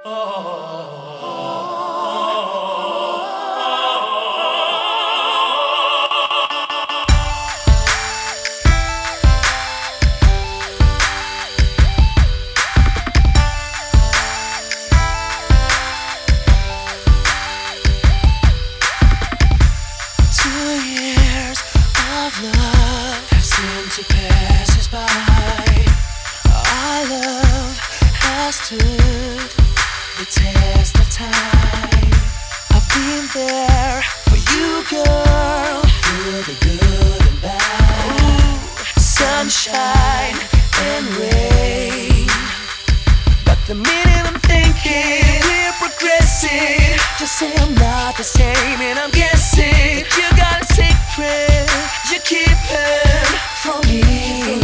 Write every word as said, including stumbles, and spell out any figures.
Two years of love have seemed to pass us by. Our love has stood the test of time. I've been there for you, girl, through the good and bad. Ooh, sunshine and rain. But the minute I'm thinking we're progressing, just say I'm not the same, and I'm guessing that you got a secret you're keeping from me.